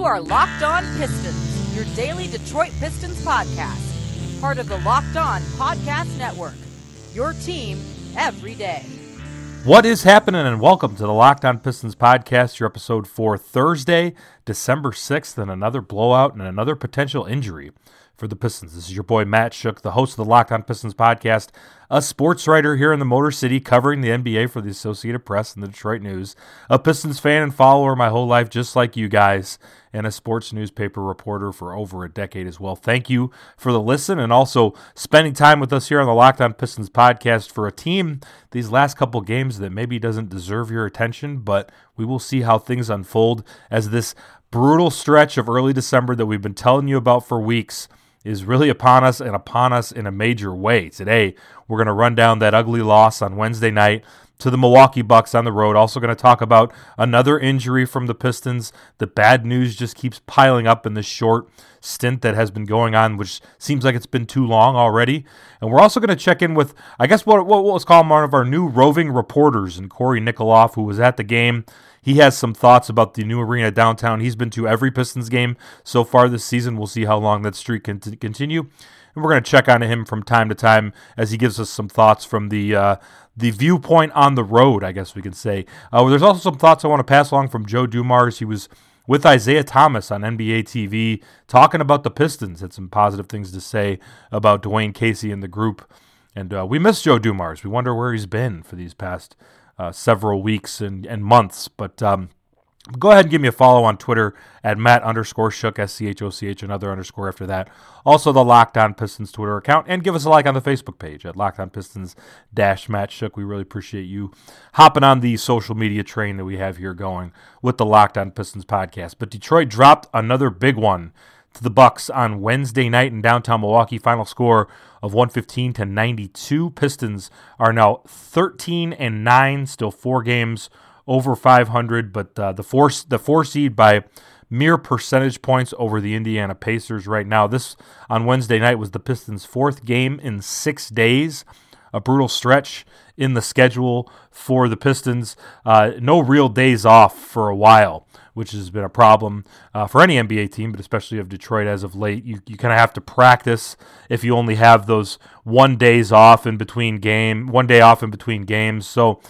are Locked On Pistons, your daily Detroit Pistons podcast. Part of the Locked On Podcast Network, your team every day. What is happening, and welcome to the Locked On Pistons podcast, your episode for Thursday, December 6th, and another blowout and another potential injury for the Pistons. This is your boy Matt Shook, the host of the Locked On Pistons podcast, a sports writer here in the Motor City covering the NBA for the Associated Press and the Detroit News, a Pistons fan and follower my whole life just like you guys, and a sports newspaper reporter for over a decade as well. Thank you for the listen and also spending time with us here on the Locked On Pistons podcast for a team these last couple games that maybe doesn't deserve your attention, but we will see how things unfold as this brutal stretch of early December that we've been telling you about for weeks is really upon us and upon us in a major way. Today, we're going to run down that ugly loss on Wednesday night to the Milwaukee Bucks on the road. Also going to talk about another injury from the Pistons. The bad news just keeps piling up in this short stint that has been going on, which seems like it's been too long already. And we're also going to check in with, I guess what let's call him one of our new roving reporters, and Corey Nikoloff, who was at the game. He has some thoughts about the new arena downtown. He's been to every Pistons game so far this season. We'll see how long that streak can continue. And we're going to check on him from time to time as he gives us some thoughts from the viewpoint on the road, I guess we can say. There's also some thoughts I want to pass along from Joe Dumars. He was with Isaiah Thomas on NBA TV talking about the Pistons. Had some positive things to say about Dwayne Casey and the group. And we miss Joe Dumars. We wonder where he's been for these past several weeks and months. But go ahead and give me a follow on Twitter at Matt_Shook, SCHOCH, another underscore after that. Also the Locked On Pistons Twitter account. And give us a like on the Facebook page at Locked On Pistons-Matt Shook. We really appreciate you hopping on the social media train that we have here going with the Locked On Pistons podcast. But Detroit dropped another big one to the Bucks on Wednesday night in downtown Milwaukee. Final score of 115-92. Pistons are now 13-9, still 4 games over 500, but the four seed by mere percentage points over the Indiana Pacers right now. This on Wednesday night was the Pistons' 4th game in 6 days. A brutal stretch in the schedule for the Pistons. No real days off for a while, which has been a problem for any NBA team, but especially of Detroit as of late. You kind of have to practice if you only have those 1 day off in between games. So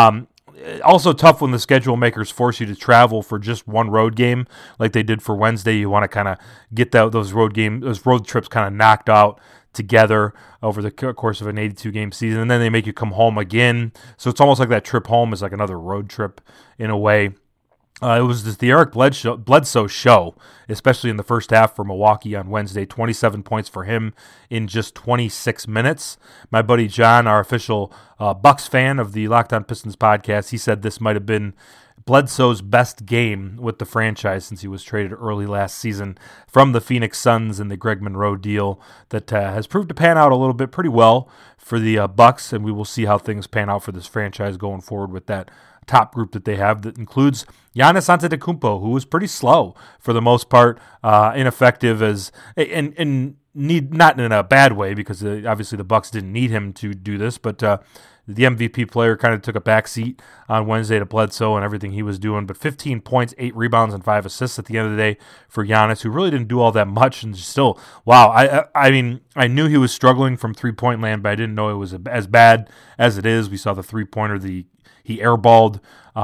also tough when the schedule makers force you to travel for just one road game like they did for Wednesday. You want to kind of get those road trips kind of knocked out together over the course of an 82-game season, and then they make you come home again. So it's almost like that trip home is like another road trip in a way. It was just the Eric Bledsoe show, especially in the first half for Milwaukee on Wednesday. 27 points for him in just 26 minutes. My buddy John, our official Bucks fan of the Locked On Pistons podcast, he said this might have been Bledsoe's best game with the franchise since he was traded early last season from the Phoenix Suns in the Greg Monroe deal that has proved to pan out a little bit pretty well for the Bucks, and we will see how things pan out for this franchise going forward with that top group that they have that includes Giannis Antetokounmpo, who was pretty slow for the most part, ineffective and not in a bad way because obviously the Bucks didn't need him to do this, but the MVP player kind of took a backseat on Wednesday to Bledsoe and everything he was doing. But 15 points, 8 rebounds, and 5 assists at the end of the day for Giannis, who really didn't do all that much. And still, wow, I mean, I knew he was struggling from three-point land, but I didn't know it was as bad as it is. We saw the three-pointer, he airballed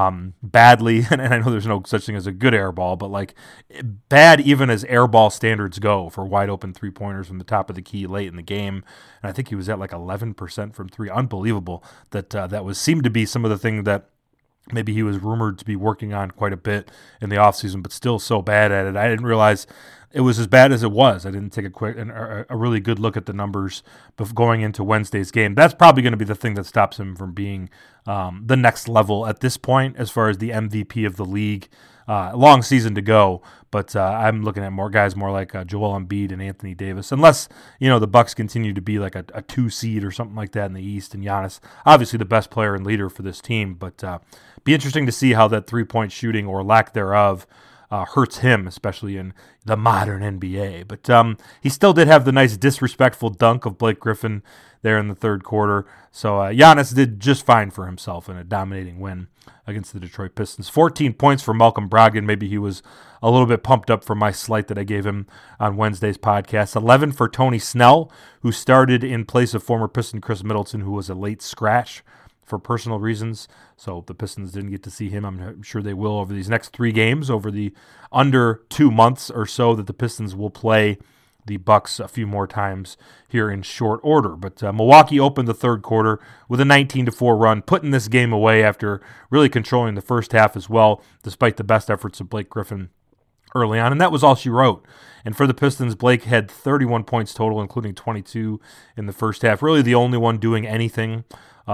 badly, and I know there's no such thing as a good airball, but like bad even as airball standards go for wide open three-pointers from the top of the key late in the game. And I think he was at like 11% from three. Unbelievable that seemed to be some of the thing that maybe he was rumored to be working on quite a bit in the offseason, but still so bad at it. I didn't realize it was as bad as it was. I didn't take a really good look at the numbers before going into Wednesday's game. That's probably going to be the thing that stops him from being the next level at this point as far as the MVP of the league. Long season to go, but I'm looking at more guys more like Joel Embiid and Anthony Davis, unless the Bucks continue to be like a 2 seed or something like that in the East. And Giannis, obviously the best player and leader for this team, but be interesting to see how that 3-point shooting or lack thereof hurts him, especially in the modern NBA. But he still did have the nice disrespectful dunk of Blake Griffin there in the third quarter. So Giannis did just fine for himself in a dominating win against the Detroit Pistons. 14 points for Malcolm Brogdon. Maybe he was a little bit pumped up from my slight that I gave him on Wednesday's podcast. 11 for Tony Snell, who started in place of former Piston Chris Middleton, who was a late scratch for personal reasons. So the Pistons didn't get to see him. I'm sure they will over these next 3 games, over the under 2 months or so that the Pistons will play the Bucks a few more times here in short order. But Milwaukee opened the third quarter with a 19-4 run, putting this game away after really controlling the first half as well, despite the best efforts of Blake Griffin early on, and that was all she wrote. And for the Pistons, Blake had 31 points total, including 22 in the first half. Really the only one doing anything.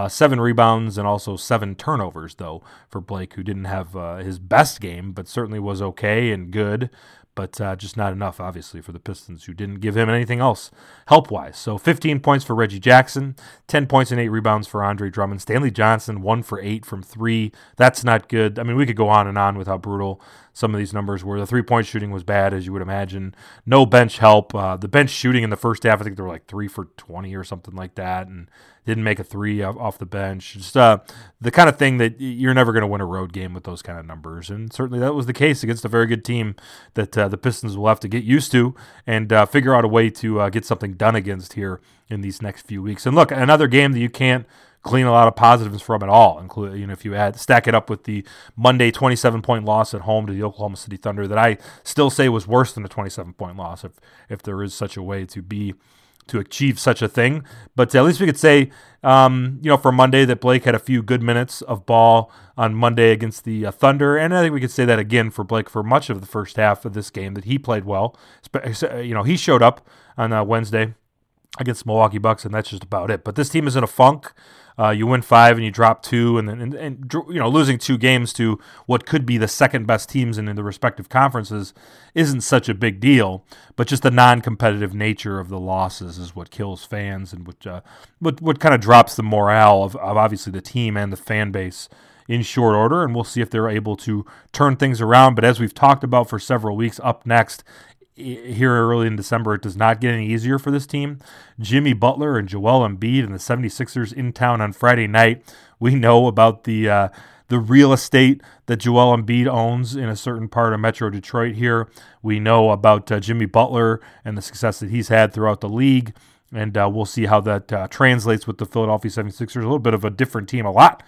7 rebounds and also 7 turnovers, though, for Blake, who didn't have his best game, but certainly was okay and good, but just not enough, obviously, for the Pistons, who didn't give him anything else help-wise. So 15 points for Reggie Jackson, 10 points and 8 rebounds for Andre Drummond. Stanley Johnson, 1 for 8 from 3. That's not good. I mean, we could go on and on with how brutal some of these numbers were. The three-point shooting was bad, as you would imagine. No bench help. The bench shooting in the first half, I think they were like 3 for 20 or something like that, and didn't make a 3 off the bench. Just the kind of thing that you're never going to win a road game with those kind of numbers, and certainly that was the case against a very good team that the Pistons will have to get used to and figure out a way to get something done against here in these next few weeks. And look, another game that you can't glean a lot of positives from at all, including, if you stack it up with the Monday 27-point loss at home to the Oklahoma City Thunder that I still say was worse than a 27-point loss, if there is such a way to achieve such a thing. But at least we could say, for Monday, that Blake had a few good minutes of ball on Monday against the Thunder, and I think we could say that again for Blake for much of the first half of this game, that he played well. He showed up on Wednesday against the Milwaukee Bucks, and that's just about it. But this team is in a funk. You win 5 and you drop 2, and losing 2 games to what could be the second best teams in the respective conferences isn't such a big deal. But just the non-competitive nature of the losses is what kills fans, and what kind of drops the morale of obviously the team and the fan base in short order. And we'll see if they're able to turn things around. But as we've talked about for several weeks, up next here early in December, it does not get any easier for this team. Jimmy Butler and Joel Embiid and the 76ers in town on Friday night. We know about the real estate that Joel Embiid owns in a certain part of Metro Detroit here. We know about Jimmy Butler and the success that he's had throughout the league. And we'll see how that translates with the Philadelphia 76ers. A little bit of a different team,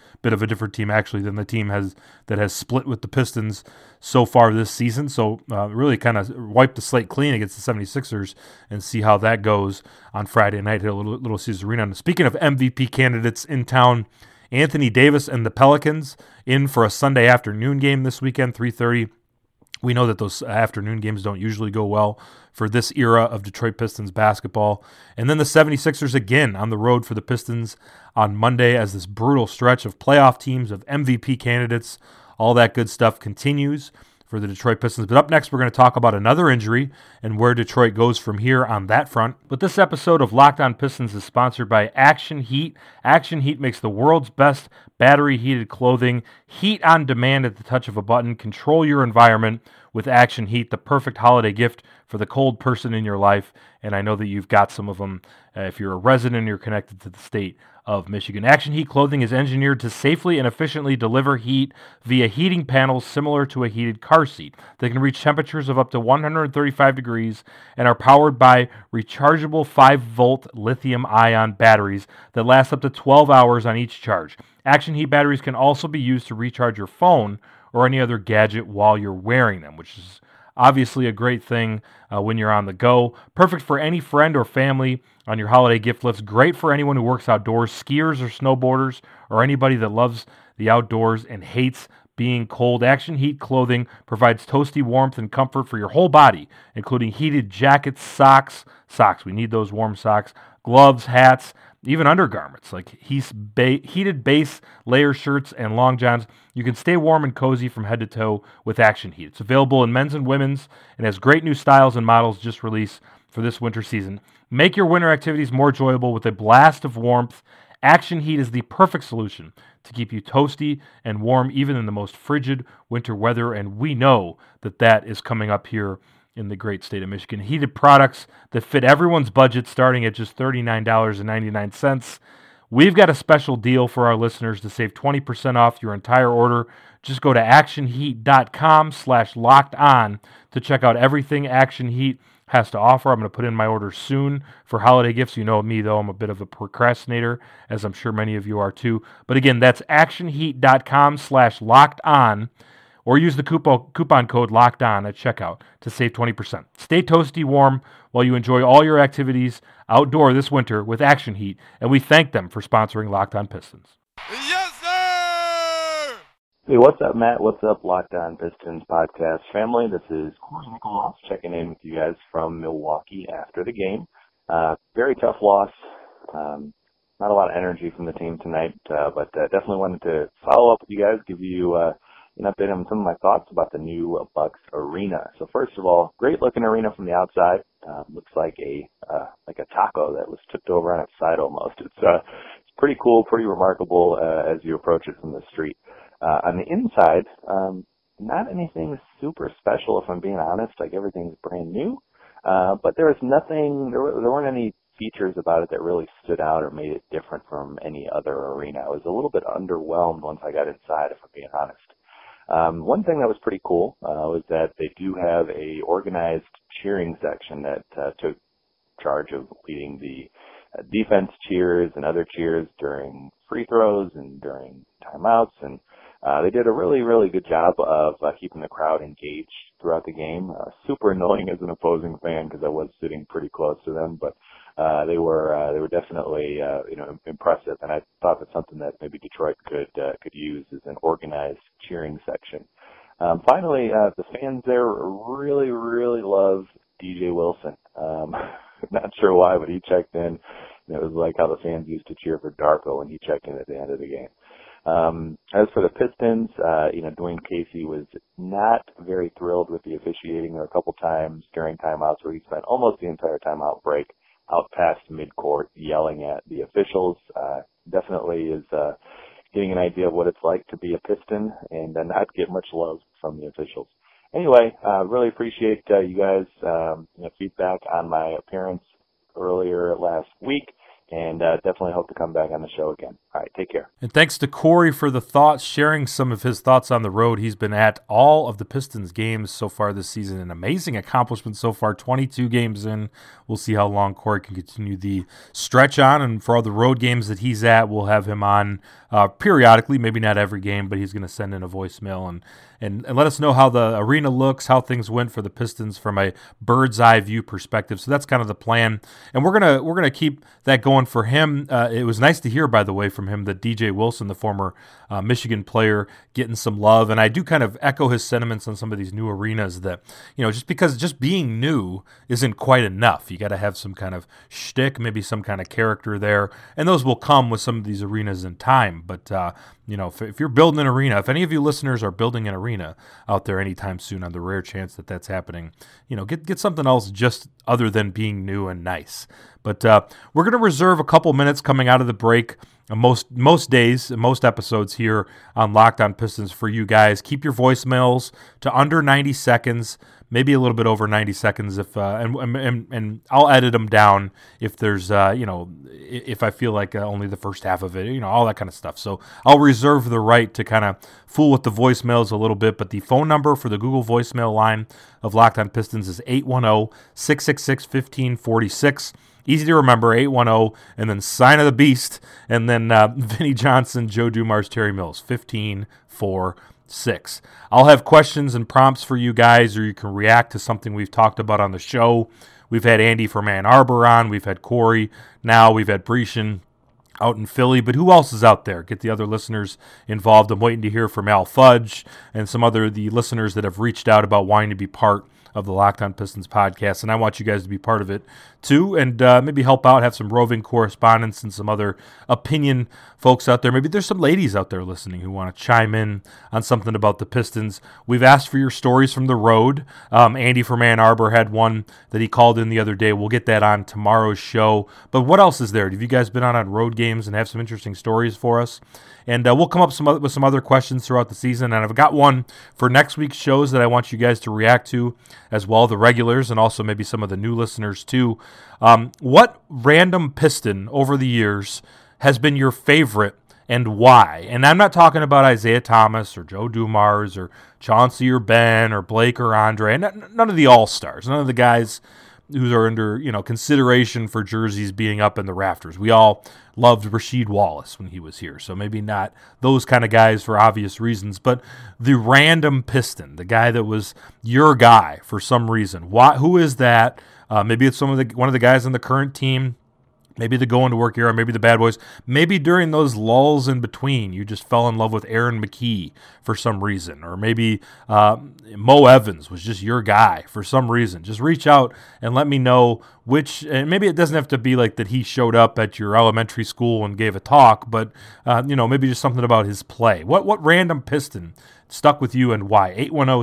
actually, than the team that has split with the Pistons so far this season. So really kind of wipe the slate clean against the 76ers and see how that goes on Friday night at Little Caesars Arena. And speaking of MVP candidates in town, Anthony Davis and the Pelicans in for a Sunday afternoon game this weekend, 3:30. We know that those afternoon games don't usually go well for this era of Detroit Pistons basketball. And then the 76ers again on the road for the Pistons on Monday as this brutal stretch of playoff teams, of MVP candidates, all that good stuff continues for the Detroit Pistons. But up next, we're going to talk about another injury and where Detroit goes from here on that front. But this episode of Locked On Pistons is sponsored by Action Heat. Action Heat makes the world's best battery-heated clothing. Heat on demand at the touch of a button. Control your environment with Action Heat, the perfect holiday gift for the cold person in your life. And I know that you've got some of them if you're a resident and you're connected to the state of Michigan. Action Heat clothing is engineered to safely and efficiently deliver heat via heating panels similar to a heated car seat. They can reach temperatures of up to 135 degrees and are powered by rechargeable 5-volt lithium-ion batteries that last up to 12 hours on each charge. Action Heat batteries can also be used to recharge your phone or any other gadget while you're wearing them, which is obviously a great thing when you're on the go. Perfect for any friend or family on your holiday gift list. Great for anyone who works outdoors, skiers or snowboarders, or anybody that loves the outdoors and hates being cold. Action Heat clothing provides toasty warmth and comfort for your whole body, including heated jackets, socks, we need those warm socks, gloves, hats, even undergarments like heated base layer shirts and long johns. You can stay warm and cozy from head to toe with Action Heat. It's available in men's and women's and has great new styles and models just released for this winter season. Make your winter activities more enjoyable with a blast of warmth. Action Heat is the perfect solution to keep you toasty and warm even in the most frigid winter weather, and we know that is coming up here in the great state of Michigan. Heated products that fit everyone's budget starting at just $39.99. We've got a special deal for our listeners to save 20% off your entire order. Just go to actionheat.com/lockedon to check out everything Action Heat has to offer. I'm going to put in my order soon for holiday gifts. You know me, though. I'm a bit of a procrastinator, as I'm sure many of you are too. But again, that's actionheat.com/lockedon, or use the coupon code LOCKEDON at checkout to save 20%. Stay toasty warm while you enjoy all your activities outdoor this winter with Action Heat, and we thank them for sponsoring Locked On Pistons. Yes, sir! Hey, what's up, Matt? What's up, Locked On Pistons podcast family? This is Corey Nicholas checking in with you guys from Milwaukee after the game. Very tough loss. Not a lot of energy from the team tonight, but definitely wanted to follow up with you guys, give you an update on some of my thoughts about the new Bucks arena. So first of all, great looking arena from the outside. Looks like a taco that was tipped over on its side almost. It's pretty cool, pretty remarkable as you approach it from the street. On the inside, not anything super special, if I'm being honest. Like, everything's brand new. But there weren't any features about it that really stood out or made it different from any other arena. I was a little bit underwhelmed once I got inside, if I'm being honest. One thing that was pretty cool was that they do have a organized cheering section that took charge of leading the defense cheers and other cheers during free throws and during timeouts, and they did a really, really good job of keeping the crowd engaged throughout the game. Super annoying as an opposing fan because I was sitting pretty close to them, but they were definitely impressive, and I thought that's something that maybe Detroit could use as an organized cheering section. Finally, the fans there really, really love DJ Wilson. Not sure why, but he checked in. And it was like how the fans used to cheer for Darko when he checked in at the end of the game. As for the Pistons, Dwayne Casey was not very thrilled with the officiating. There were a couple times during timeouts where he spent almost the entire timeout break out past midcourt yelling at the officials. Definitely is getting an idea of what it's like to be a Piston and not get much love from the officials. Anyway, really appreciate you guys' feedback on my appearance earlier last week, and definitely hope to come back on the show again. All right, take care. And thanks to Corey for the thoughts, sharing some of his thoughts on the road. He's been at all of the Pistons games so far this season. An amazing accomplishment so far, 22 games in. We'll see how long Corey can continue the stretch on, and for all the road games that he's at, we'll have him on periodically, maybe not every game, but he's going to send in a voicemail and let us know how the arena looks, how things went for the Pistons from a bird's eye view perspective. So that's kind of the plan, and we're gonna keep that going for him. It was nice to hear, by the way, from him that DJ Wilson, the former Michigan player, getting some love, and I do kind of echo his sentiments on some of these new arenas that, just because just being new isn't quite enough. You got to have some kind of shtick, maybe some kind of character there, and those will come with some of these arenas in time. But if you're building an arena, if any of you listeners are building an arena out there anytime soon, on the rare chance that that's happening, get something else just other than being new and nice. But we're going to reserve a couple minutes coming out of the break, most days, most episodes here on Locked On Pistons for you guys. Keep your voicemails to under 90 seconds, maybe a little bit over 90 seconds, if and I'll edit them down if there's if I feel like only the first half of it, all that kind of stuff. So I'll reserve the right to kind of fool with the voicemails a little bit. But the phone number for the Google voicemail line of Locked On Pistons is 810-666-1546. Easy to remember, 810, and then Sign of the Beast, and then Vinny Johnson, Joe Dumars, Terry Mills, 1546. I'll have questions and prompts for you guys, or you can react to something we've talked about on the show. We've had Andy from Ann Arbor on. We've had Corey. Now we've had Brescian out in Philly. But who else is out there? Get the other listeners involved. I'm waiting to hear from Al Fudge and some other the listeners that have reached out about wanting to be part of the Locked On Pistons podcast, and I want you guys to be part of it too, and maybe help out, have some roving correspondence and some other opinion folks out there. Maybe there's some ladies out there listening who want to chime in on something about the Pistons. We've asked for your stories from the road. Andy from Ann Arbor had one that he called in the other day. We'll get that on tomorrow's show. But what else is there? Have you guys been on road games and have some interesting stories for us? And we'll come up with some other questions throughout the season. And I've got one for next week's shows that I want you guys to react to as well, the regulars and also maybe some of the new listeners too. What random Piston over the years has been your favorite and why? And I'm not talking about Isaiah Thomas or Joe Dumars or Chauncey or Ben or Blake or Andre. None of the all-stars. None of the guys who are under consideration for jerseys being up in the rafters. We all loved Rasheed Wallace when he was here, so maybe not those kind of guys for obvious reasons, but the random Piston, the guy that was your guy for some reason. Who is that? Maybe it's one of the guys on the current team. Maybe the going to work era, maybe the bad boys. Maybe during those lulls in between, you just fell in love with Aaron McKee for some reason. Or maybe Mo Evans was just your guy for some reason. Just reach out and let me know which, and maybe it doesn't have to be like that he showed up at your elementary school and gave a talk, but maybe just something about his play. What random Piston stuck with you and why?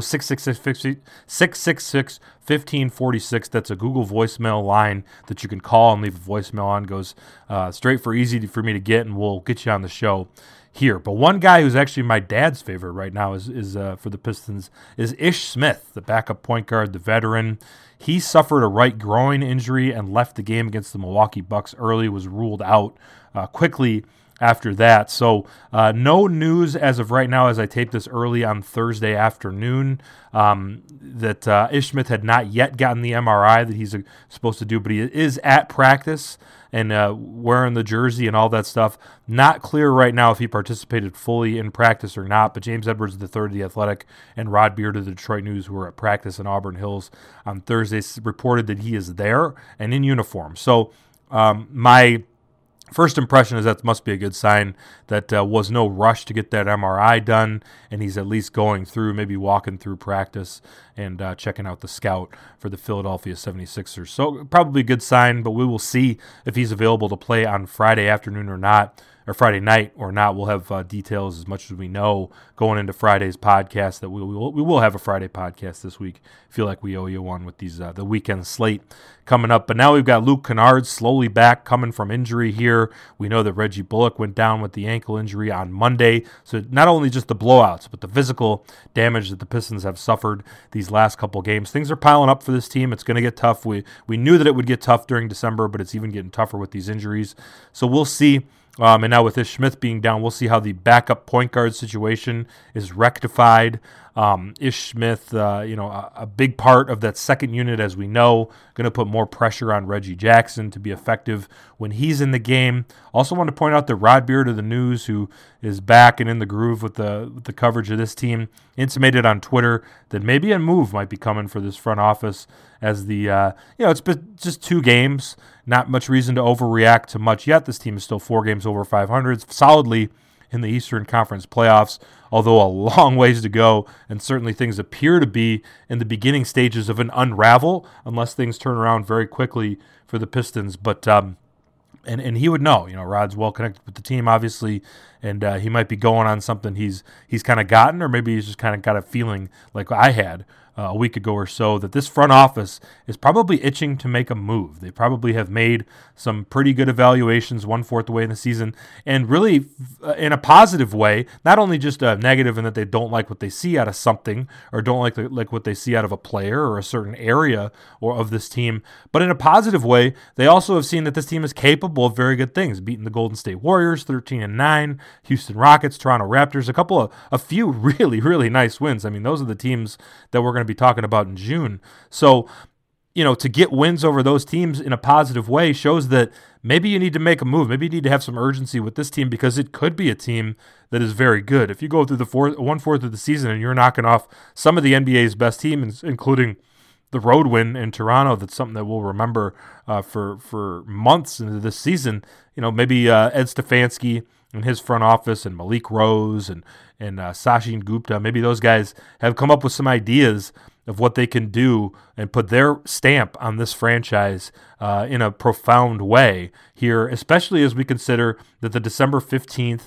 810-666-1546. That's a Google voicemail line that you can call and leave a voicemail on. Goes straight for easy for me to get, and we'll get you on the show here. But one guy who's actually my dad's favorite right now is for the Pistons is Ish Smith, the backup point guard, the veteran. He suffered a right groin injury and left the game against the Milwaukee Bucks early, was ruled out quickly after that. So no news as of right now as I tape this early on Thursday afternoon that Ish Smith had not yet gotten the MRI that he's supposed to do, but he is at practice and wearing the jersey and all that stuff. Not clear right now if he participated fully in practice or not, but James Edwards III of The Athletic and Rod Beard of the Detroit News, who were at practice in Auburn Hills on Thursday, reported that he is there and in uniform. So my first impression is that must be a good sign that was no rush to get that MRI done, and he's at least going through, maybe walking through practice and checking out the scout for the Philadelphia 76ers. So probably a good sign, but we will see if he's available to play on Friday afternoon or not, or Friday night or not. We'll have details as much as we know going into Friday's podcast. That we will have a Friday podcast this week. Feel like we owe you one with these the weekend slate coming up. But now we've got Luke Kennard slowly back, coming from injury here. We know that Reggie Bullock went down with the ankle injury on Monday. So not only just the blowouts, but the physical damage that the Pistons have suffered these last couple games. Things are piling up for this team. It's going to get tough. We knew that it would get tough during December, but it's even getting tougher with these injuries. So we'll see. And now with Ish Smith being down, we'll see how the backup point guard situation is rectified. Ish Smith, a big part of that second unit, as we know, going to put more pressure on Reggie Jackson to be effective when he's in the game. Also want to point out that Rod Beard of the News, who is back and in the groove with the coverage of this team, intimated on Twitter that maybe a move might be coming for this front office as it's been just 2 games. Not much reason to overreact to much yet. This team is still 4 games over 500, solidly in the Eastern Conference playoffs, although a long ways to go, and certainly things appear to be in the beginning stages of an unravel, unless things turn around very quickly for the Pistons. But and he would know, Rod's well connected with the team, obviously, and he might be going on something he's kind of gotten, or maybe he's just kind of got a feeling like I had a week ago or so, that this front office is probably itching to make a move. They probably have made some pretty good evaluations 1/4 of the way in the season, and really in a positive way, not only just a negative in that they don't like what they see out of something, or don't like what they see out of a player or a certain area or of this team, but in a positive way, they also have seen that this team is capable of very good things, beating the Golden State Warriors 13-9, Houston Rockets, Toronto Raptors, a few really, really nice wins. I mean, those are the teams that we're going to be talking about in June. So, to get wins over those teams in a positive way shows that maybe you need to make a move. Maybe you need to have some urgency with this team, because it could be a team that is very good. If you go through the 1/4 of the season and you're knocking off some of the NBA's best teams, including the road win in Toronto, that's something that we'll remember for months into this season. Maybe Ed Stefanski and his front office, and Malik Rose and Sachin Gupta, maybe those guys have come up with some ideas of what they can do and put their stamp on this franchise in a profound way here, especially as we consider that the December 15th,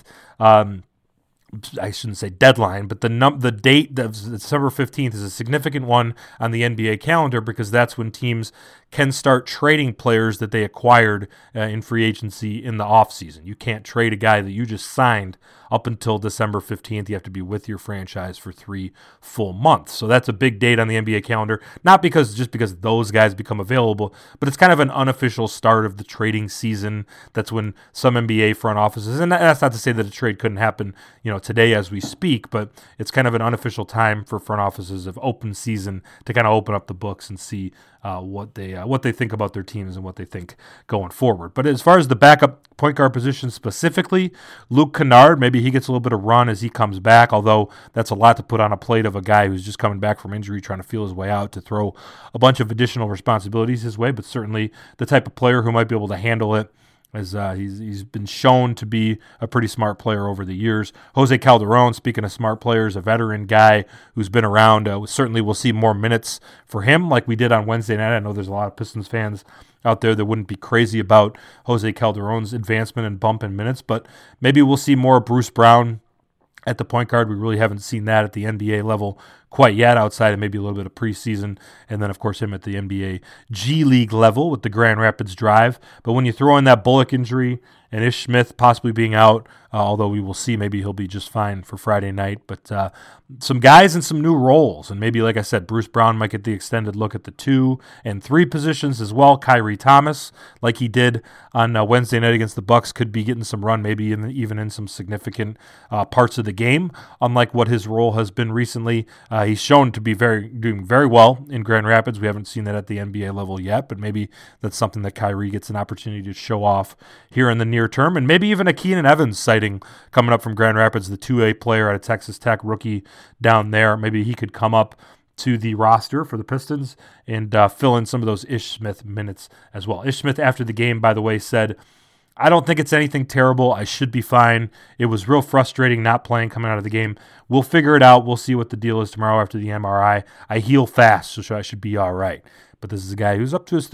I shouldn't say deadline, but the date of December 15th is a significant one on the NBA calendar because that's when teams can start trading players that they acquired in free agency in the offseason. You can't trade a guy that you just signed up until December 15th. You have to be with your franchise for 3 full months. So that's a big date on the NBA calendar, not just because those guys become available, but it's kind of an unofficial start of the trading season. That's when some NBA front offices, and that's not to say that a trade couldn't happen, today as we speak, but it's kind of an unofficial time for front offices of open season to kind of open up the books and see what they think about their teams and what they think going forward. But as far as the backup point guard position specifically, Luke Kennard, maybe he gets a little bit of run as he comes back, although that's a lot to put on a plate of a guy who's just coming back from injury, trying to feel his way out, to throw a bunch of additional responsibilities his way, but certainly the type of player who might be able to handle it, as he's been shown to be a pretty smart player over the years. Jose Calderon, speaking of smart players, a veteran guy who's been around. Certainly we'll see more minutes for him like we did on Wednesday night. I know there's a lot of Pistons fans out there that wouldn't be crazy about Jose Calderon's advancement and bump in minutes, but maybe we'll see more Bruce Brown at the point guard. We really haven't seen that at the NBA level quite yet, outside of maybe a little bit of preseason, and then of course him at the NBA G League level with the Grand Rapids Drive. But when you throw in that Bullock injury and Ish Smith possibly being out, although we will see, maybe he'll be just fine for Friday night. But some guys and some new roles, and maybe, like I said, Bruce Brown might get the extended look at the 2 and 3 positions as well. Kyrie Thomas, like he did on Wednesday night against the Bucks, could be getting some run, maybe even in some significant parts of the game, unlike what his role has been recently. He's shown to be doing very well in Grand Rapids. We haven't seen that at the NBA level yet, but maybe that's something that Kyrie gets an opportunity to show off here in the near term. And maybe even a Keenan Evans sighting coming up from Grand Rapids, the 2A player out of Texas Tech, rookie down there. Maybe he could come up to the roster for the Pistons and fill in some of those Ish Smith minutes as well. Ish Smith, after the game, by the way, said, "I don't think it's anything terrible. I should be fine. It was real frustrating not playing coming out of the game. We'll figure it out. We'll see what the deal is tomorrow after the MRI. I heal fast, so I should be all right." But this is a guy who's up to his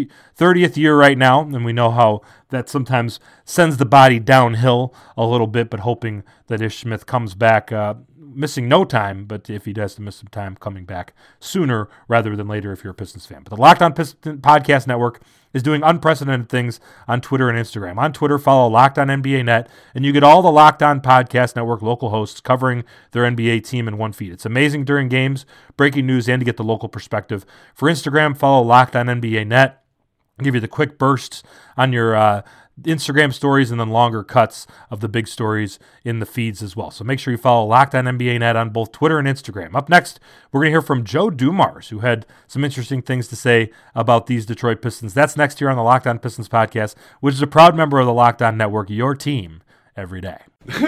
30th year right now, and we know how that sometimes sends the body downhill a little bit, but hoping that Ish Smith comes back missing no time, but if he does to miss some time, coming back sooner rather than later if you're a Pistons fan. But the Locked On Pistons Podcast Network is doing unprecedented things on Twitter and Instagram. On Twitter, follow Locked On NBA Net, and you get all the Locked On Podcast Network local hosts covering their NBA team in one feed. It's amazing during games, breaking news, and to get the local perspective. For Instagram, follow Locked On NBA Net. I'll give you the quick bursts on your Instagram stories and then longer cuts of the big stories in the feeds as well. So make sure you follow Locked On NBA Net on both Twitter and Instagram. Up next, we're going to hear from Joe Dumars, who had some interesting things to say about these Detroit Pistons. That's next here on the Locked On Pistons podcast, which is a proud member of the Locked On Network, your team every day.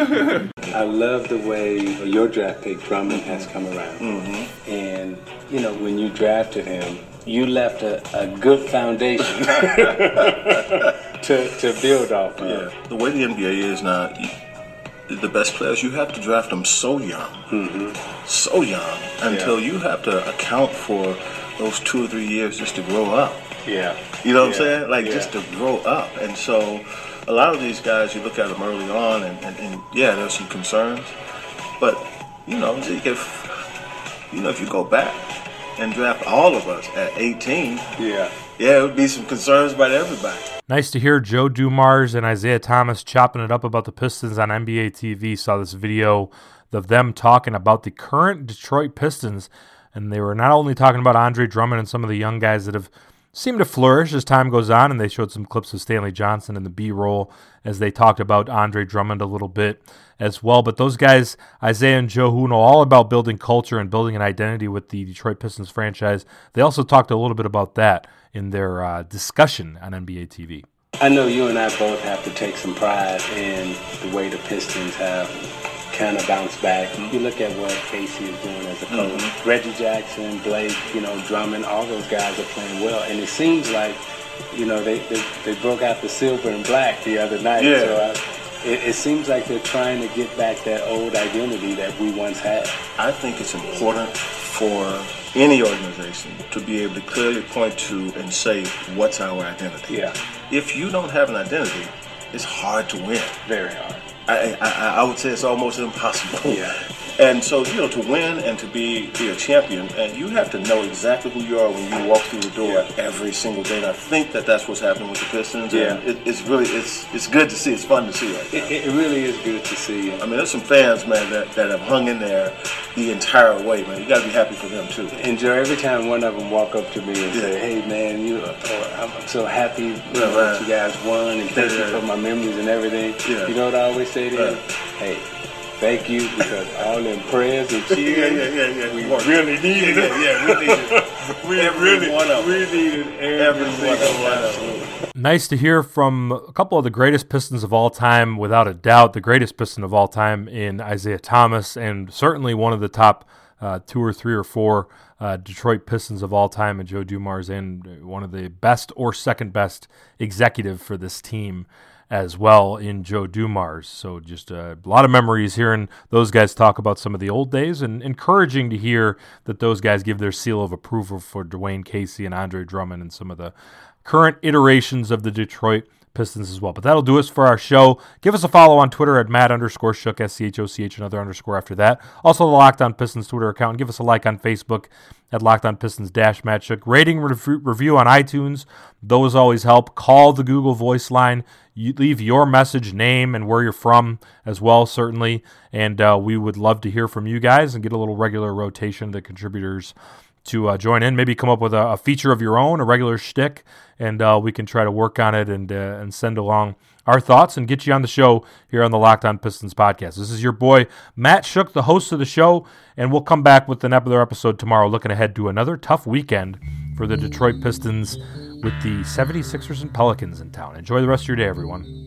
I love the way your draft pick, Drummond, has come around. Mm-hmm. And, when you drafted him, you left a good foundation to build off of. Yeah, the way the NBA is now, the best players, you have to draft them so young, so young, until you have to account for those 2 or 3 years just to grow up. Yeah. You know what I'm saying? Just to grow up. And so a lot of these guys, you look at them early on, and there's some concerns. But, if you go back and draft all of us at 18, it would be some concerns about everybody. Nice to hear Joe Dumars and Isaiah Thomas chopping it up about the Pistons on NBA TV. Saw this video of them talking about the current Detroit Pistons, and they were not only talking about Andre Drummond and some of the young guys that have seemed to flourish as time goes on, and they showed some clips of Stanley Johnson in the B-roll as they talked about Andre Drummond a little bit as well. But those guys, Isaiah and Joe, who know all about building culture and building an identity with the Detroit Pistons franchise, they also talked a little bit about that in their discussion on NBA TV. I know you and I both have to take some pride in the way the Pistons have kind of bounced back. You look at what Casey is doing as a coach. Reggie Jackson, Blake, Drummond, all those guys are playing well. And it seems like, they broke out the silver and black the other night. Yeah. So it seems like they're trying to get back that old identity that we once had. I think it's important for any organization to be able to clearly point to and say, what's our identity? Yeah. If you don't have an identity, it's hard to win. Very hard. I would say it's almost impossible. Yeah. And so, to win and to be a champion, and you have to know exactly who you are when you walk through the door every single day. And I think that's what's happening with the Pistons. Yeah. And it's really good to see. It's fun to see right now. It really is good to see. I mean, there's some fans, man, that have hung in there the entire way, man. You got to be happy for them too. Enjoy every time one of them walk up to me and say, "Hey, man, I'm so happy that you guys won, and thank you for my memories and everything." Yeah. You know what I always say to them? Hey, thank you, because all them prayers and cheers, we really needed it. Yeah, we needed it. We needed every single one of them. Nice to hear from a couple of the greatest Pistons of all time, without a doubt, the greatest Piston of all time in Isaiah Thomas, and certainly one of the top 2 or 3 or 4 Detroit Pistons of all time, and Joe Dumars, and one of the best or second best executive for this team as well in Joe Dumars. So just a lot of memories hearing those guys talk about some of the old days, and encouraging to hear that those guys give their seal of approval for Dwayne Casey and Andre Drummond and some of the current iterations of the Detroit Pistons as well. But that'll do us for our show. Give us a follow on Twitter at Matt_Schoch, SCHOCH, another underscore after that. Also the Locked On Pistons Twitter account. And give us a like on Facebook at Locked On Pistons Matt Schoch. Rating, review on iTunes. Those always help. Call the Google Voice line. You leave your message, name, and where you're from as well, certainly. And we would love to hear from you guys and get a little regular rotation of the contributors to join in. Maybe come up with a feature of your own, a regular shtick, and we can try to work on it and send along our thoughts and get you on the show here on the Locked On Pistons podcast. This is your boy, Matt Schoch, the host of the show, and we'll come back with another episode tomorrow, looking ahead to another tough weekend for the Detroit Pistons with the 76ers and Pelicans in town. Enjoy the rest of your day, everyone.